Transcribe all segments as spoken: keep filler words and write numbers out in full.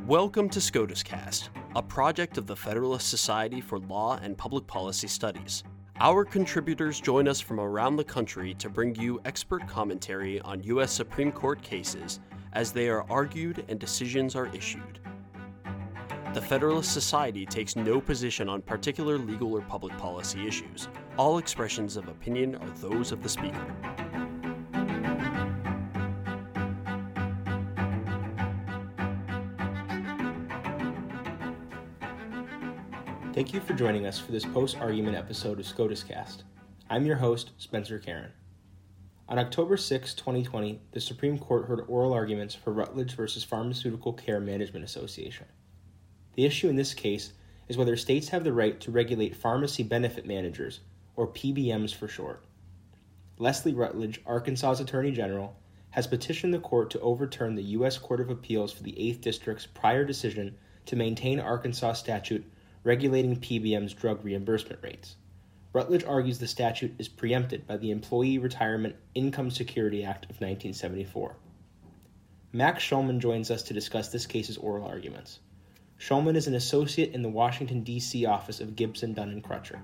Welcome to SCOTUScast, a project of the Federalist Society for Law and Public Policy Studies. Our contributors join us from around the country to bring you expert commentary on U S Supreme Court cases as they are argued and decisions are issued. The Federalist Society takes no position on particular legal or public policy issues. All expressions of opinion are those of the speaker. Thank you for joining us for this post-argument episode of SCOTUScast. I'm your host, Spencer Karen. On October sixth, twenty twenty, the Supreme Court heard oral arguments for Rutledge versus Pharmaceutical Care Management Association. The issue in this case is whether states have the right to regulate pharmacy benefit managers, or P B Ms for short. Leslie Rutledge, Arkansas's Attorney General, has petitioned the court to overturn the U S Court of Appeals for the eighth District's prior decision to maintain Arkansas statute regulating P B M's drug reimbursement rates. Rutledge argues the statute is preempted by the Employee Retirement Income Security Act of nineteen seventy-four. Max Schulman joins us to discuss this case's oral arguments. Schulman is an associate in the Washington, D C office of Gibson, Dunn and Crutcher.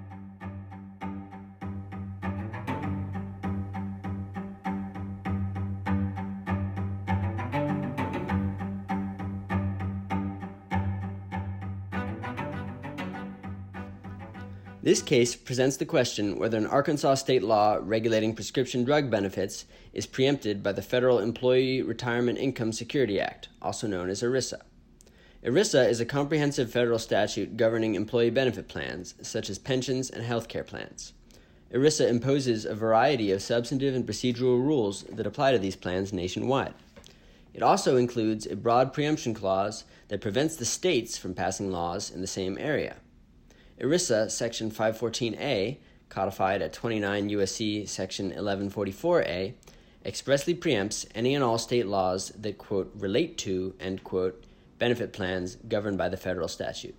This case presents the question whether an Arkansas state law regulating prescription drug benefits is preempted by the Federal Employee Retirement Income Security Act, also known as ERISA. ERISA is a comprehensive federal statute governing employee benefit plans, such as pensions and health care plans. ERISA imposes a variety of substantive and procedural rules that apply to these plans nationwide. It also includes a broad preemption clause that prevents the states from passing laws in the same area. ERISA Section five fourteen A, codified at twenty-nine U S C Section eleven forty-four A, expressly preempts any and all state laws that, quote, relate to, end quote, benefit plans governed by the federal statute.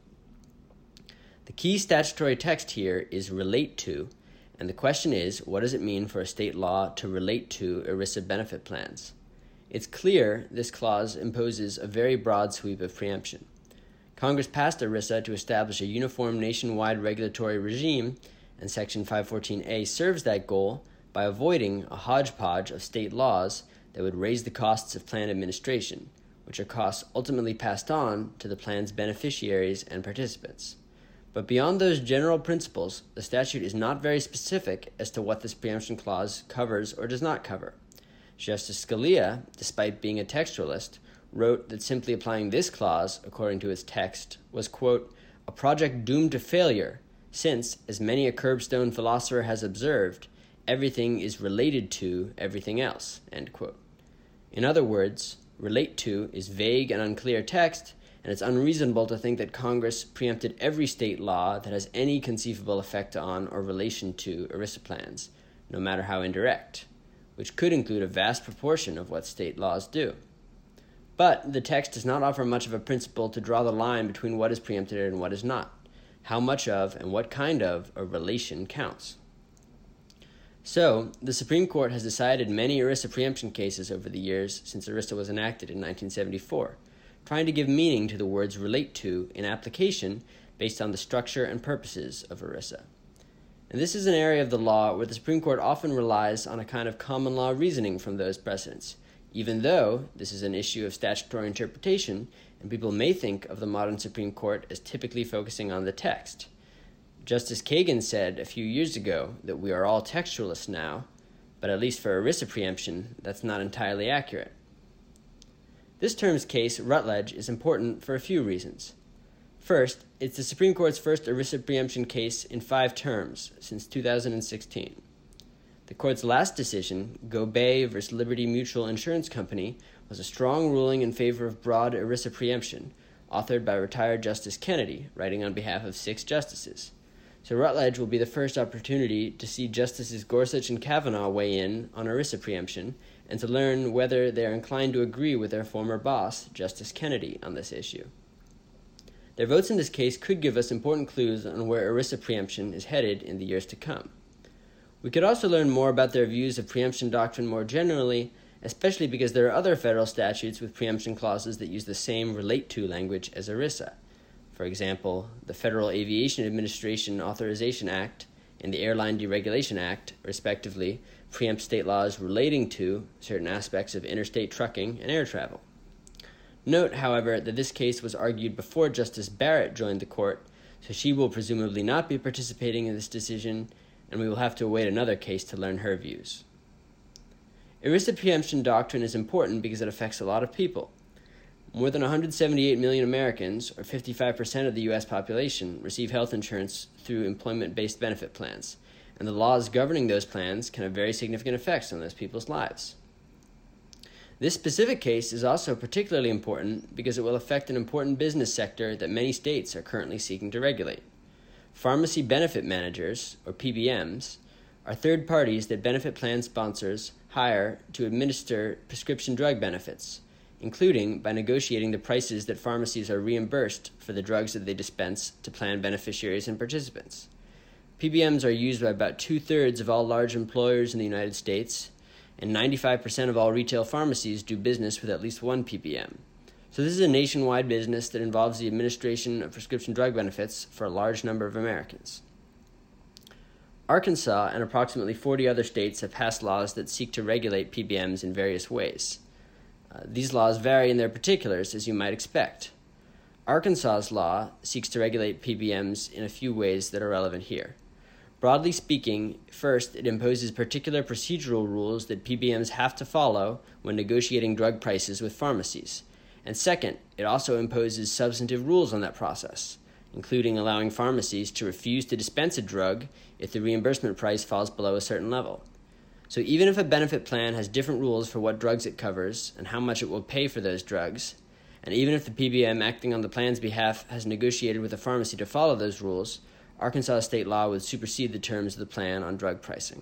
The key statutory text here is relate to, and the question is, what does it mean for a state law to relate to ERISA benefit plans? It's clear this clause imposes a very broad sweep of preemption. Congress passed ERISA to establish a uniform nationwide regulatory regime, and Section five fourteen A serves that goal by avoiding a hodgepodge of state laws that would raise the costs of plan administration, which are costs ultimately passed on to the plan's beneficiaries and participants. But beyond those general principles, the statute is not very specific as to what this preemption clause covers or does not cover. Justice Scalia, despite being a textualist, wrote that simply applying this clause, according to its text, was, quote, a project doomed to failure, since, as many a curbstone philosopher has observed, everything is related to everything else, end quote. In other words, relate to is vague and unclear text, and it's unreasonable to think that Congress preempted every state law that has any conceivable effect on or relation to ERISA plans, no matter how indirect, which could include a vast proportion of what state laws do. But the text does not offer much of a principle to draw the line between what is preempted and what is not. How much of and what kind of a relation counts. So, the Supreme Court has decided many ERISA preemption cases over the years since ERISA was enacted in nineteen seventy-four, trying to give meaning to the words relate to in application based on the structure and purposes of ERISA. And this is an area of the law where the Supreme Court often relies on a kind of common law reasoning from those precedents, even though this is an issue of statutory interpretation, and people may think of the modern Supreme Court as typically focusing on the text. Justice Kagan said a few years ago that we are all textualists now, but at least for ERISA preemption, that's not entirely accurate. This term's case, Rutledge, is important for a few reasons. First, it's the Supreme Court's first ERISA preemption case in five terms since two thousand sixteen. The court's last decision, Gobey versus Liberty Mutual Insurance Company, was a strong ruling in favor of broad ERISA preemption, authored by retired Justice Kennedy, writing on behalf of six justices. So Rutledge will be the first opportunity to see Justices Gorsuch and Kavanaugh weigh in on ERISA preemption, and to learn whether they are inclined to agree with their former boss, Justice Kennedy, on this issue. Their votes in this case could give us important clues on where ERISA preemption is headed in the years to come. We could also learn more about their views of preemption doctrine more generally, especially because there are other federal statutes with preemption clauses that use the same relate to language as ERISA. For example, the Federal Aviation Administration Authorization Act and the Airline Deregulation Act, respectively, preempt state laws relating to certain aspects of interstate trucking and air travel. Note, however, that this case was argued before Justice Barrett joined the court, so she will presumably not be participating in this decision, and we will have to await another case to learn her views. ERISA preemption doctrine is important because it affects a lot of people. More than one hundred seventy-eight million Americans, or fifty-five percent of the U S population, receive health insurance through employment-based benefit plans, and the laws governing those plans can have very significant effects on those people's lives. This specific case is also particularly important because it will affect an important business sector that many states are currently seeking to regulate. Pharmacy benefit managers, or P B Ms, are third parties that benefit plan sponsors hire to administer prescription drug benefits, including by negotiating the prices that pharmacies are reimbursed for the drugs that they dispense to plan beneficiaries and participants. P B Ms are used by about two-thirds of all large employers in the United States, and ninety-five percent of all retail pharmacies do business with at least one P B M. So this is a nationwide business that involves the administration of prescription drug benefits for a large number of Americans. Arkansas and approximately forty other states have passed laws that seek to regulate P B Ms in various ways. Uh, these laws vary in their particulars, as you might expect. Arkansas's law seeks to regulate P B Ms in a few ways that are relevant here. Broadly speaking, first, it imposes particular procedural rules that P B Ms have to follow when negotiating drug prices with pharmacies. And second, it also imposes substantive rules on that process, including allowing pharmacies to refuse to dispense a drug if the reimbursement price falls below a certain level. So even if a benefit plan has different rules for what drugs it covers and how much it will pay for those drugs, and even if the P B M acting on the plan's behalf has negotiated with a pharmacy to follow those rules, Arkansas state law would supersede the terms of the plan on drug pricing.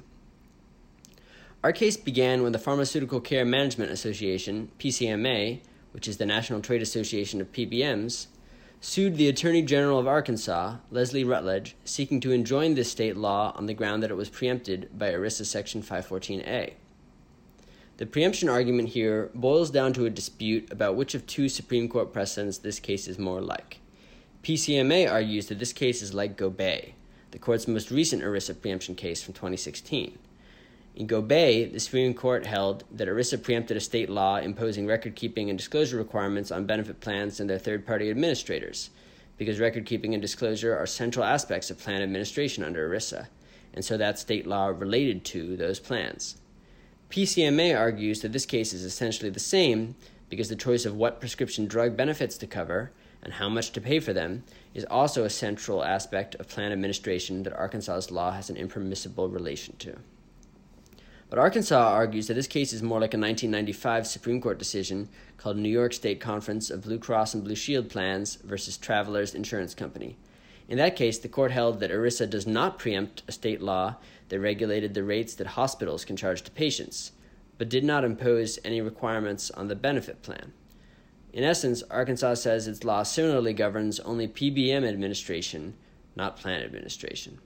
Our case began when the Pharmaceutical Care Management Association, P C M A, which is the National Trade Association of P B Ms, sued the Attorney General of Arkansas, Leslie Rutledge, seeking to enjoin this state law on the ground that it was preempted by ERISA Section five fourteen A. The preemption argument here boils down to a dispute about which of two Supreme Court precedents this case is more like. P C M A argues that this case is like Gobey, the court's most recent ERISA preemption case from twenty sixteen. In Gobey, the Supreme Court held that ERISA preempted a state law imposing record-keeping and disclosure requirements on benefit plans and their third-party administrators, because record-keeping and disclosure are central aspects of plan administration under ERISA, and so that state law related to those plans. P C M A argues that this case is essentially the same because the choice of what prescription drug benefits to cover and how much to pay for them is also a central aspect of plan administration that Arkansas's law has an impermissible relation to. But Arkansas argues that this case is more like a nineteen ninety-five Supreme Court decision called New York State Conference of Blue Cross and Blue Shield Plans versus Travelers Insurance Company. In that case, the court held that ERISA does not preempt a state law that regulated the rates that hospitals can charge to patients, but did not impose any requirements on the benefit plan. In essence, Arkansas says its law similarly governs only P B M administration, not plan administration.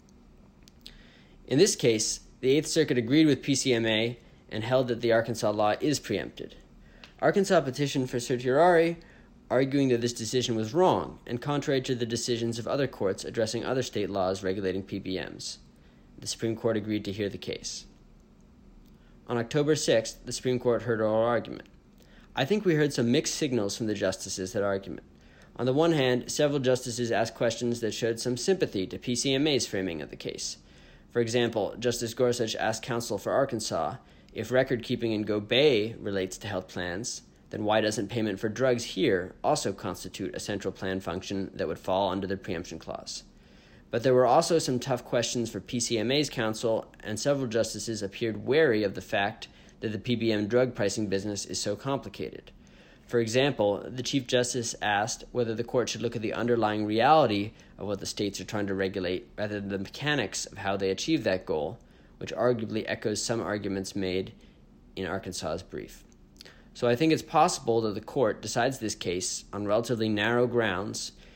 In this case, the Eighth Circuit agreed with P C M A and held that the Arkansas law is preempted. Arkansas petitioned for certiorari, arguing that this decision was wrong and contrary to the decisions of other courts addressing other state laws regulating P B Ms. The Supreme Court agreed to hear the case. On October sixth, the Supreme Court heard oral argument. I think we heard some mixed signals from the justices at argument. On the one hand, several justices asked questions that showed some sympathy to P C M A's framing of the case. For example, Justice Gorsuch asked counsel for Arkansas, if record-keeping in Gobey relates to health plans, then why doesn't payment for drugs here also constitute a central plan function that would fall under the preemption clause? But there were also some tough questions for P C M A's counsel, and several justices appeared wary of the fact that the P B M drug pricing business is so complicated. For example, the Chief Justice asked whether the court should look at the underlying reality of what the states are trying to regulate rather than the mechanics of how they achieve that goal, which arguably echoes some arguments made in Arkansas's brief. So I think it's possible that the court decides this case on relatively narrow grounds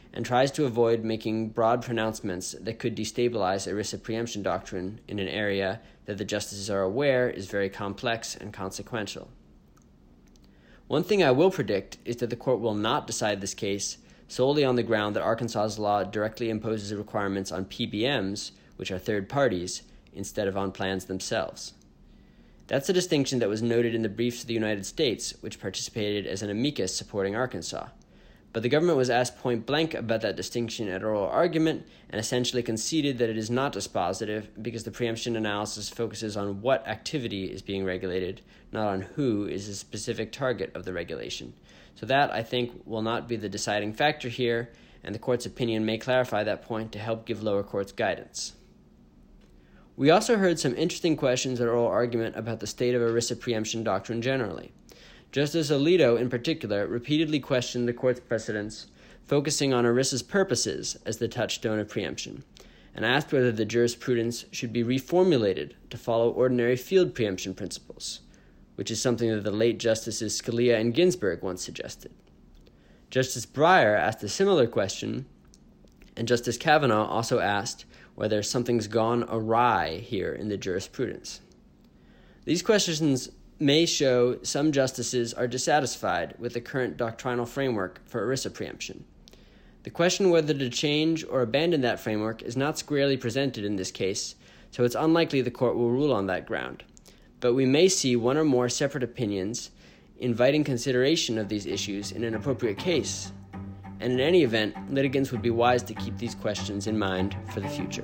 and tries to avoid making broad pronouncements that could destabilize ERISA preemption doctrine in an area that the justices are aware is very complex and consequential. One thing I will predict is that the court will not decide this case solely on the ground that Arkansas's law directly imposes requirements on P B Ms, which are third parties, instead of on plans themselves. That's a distinction that was noted in the briefs of the United States, which participated as an amicus supporting Arkansas. But the government was asked point blank about that distinction at oral argument and essentially conceded that it is not dispositive because the preemption analysis focuses on what activity is being regulated, not on who is a specific target of the regulation. So that, I think, will not be the deciding factor here, and the court's opinion may clarify that point to help give lower courts guidance. We also heard some interesting questions at oral argument about the state of ERISA preemption doctrine generally. Justice Alito, in particular, repeatedly questioned the court's precedents, focusing on ERISA's purposes as the touchstone of preemption, and asked whether the jurisprudence should be reformulated to follow ordinary field preemption principles, which is something that the late Justices Scalia and Ginsburg once suggested. Justice Breyer asked a similar question, and Justice Kavanaugh also asked whether something's gone awry here in the jurisprudence. These questions may show some justices are dissatisfied with the current doctrinal framework for ERISA preemption. The question whether to change or abandon that framework is not squarely presented in this case, so it's unlikely the court will rule on that ground. But we may see one or more separate opinions inviting consideration of these issues in an appropriate case, and in any event, litigants would be wise to keep these questions in mind for the future.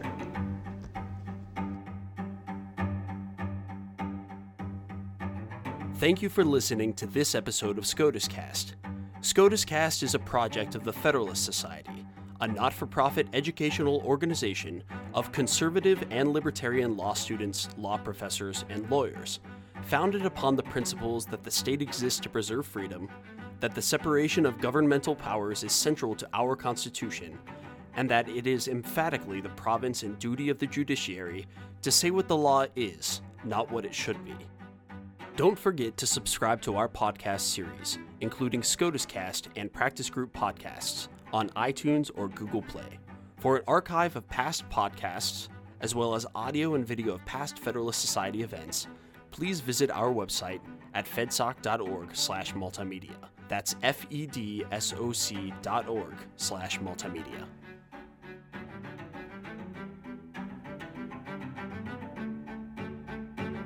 Thank you for listening to this episode of SCOTUS Cast. SCOTUS Cast is a project of the Federalist Society, a not-for-profit educational organization of conservative and libertarian law students, law professors, and lawyers, founded upon the principles that the state exists to preserve freedom, that the separation of governmental powers is central to our Constitution, and that it is emphatically the province and duty of the judiciary to say what the law is, not what it should be. Don't forget to subscribe to our podcast series, including SCOTUS Cast and Practice Group podcasts, on iTunes or Google Play. For an archive of past podcasts, as well as audio and video of past Federalist Society events, please visit our website at fedsoc.org slash multimedia. That's F-E-D-S-O-C dot org slash multimedia.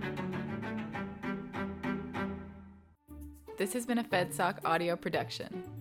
This has been a FedSoc audio production.